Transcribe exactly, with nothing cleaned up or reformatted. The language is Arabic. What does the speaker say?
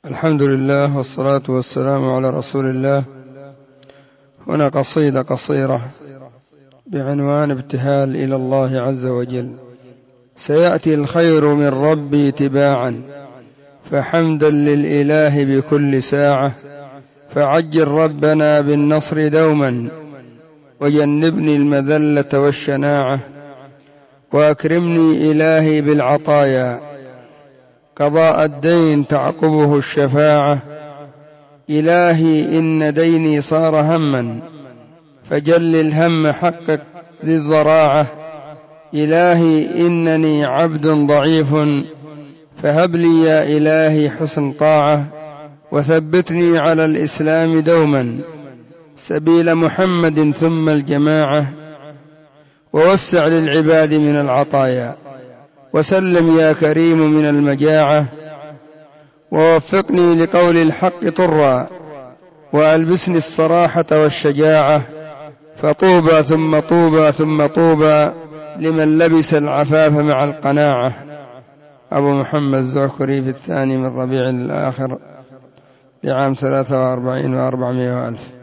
الحمد لله والصلاة والسلام على رسول الله. هنا قصيدة قصيرة بعنوان ابتهال إلى الله عز وجل. سيأتي الخير من ربي تباعا، فحمدا للإله بكل ساعة، فعجل ربنا بالنصر دوما، وجنبني المذلة والشناعة، وأكرمني إلهي بالعطايا، قضاء الدين تعقبه الشفاعة. إلهي إن ديني صار هما، فجل الهم حقق ذي الضراعة. إلهي إنني عبد ضعيف، فهب لي يا إلهي حسن طاعة، وثبتني على الإسلام دوما، سبيل محمد ثم الجماعة. ووسع للعباد من العطايا، وسلم يا كريم من المجاعة، ووفقني لقول الحق طرا، وألبسني الصراحة والشجاعة. فطوبى ثم طوبى ثم طوبى لمن لبس العفاف مع القناعة. أبو محمد الزعكري في الثاني من ربيع الآخر لعام ثلاثة وأربعين وأربعمائة وألف.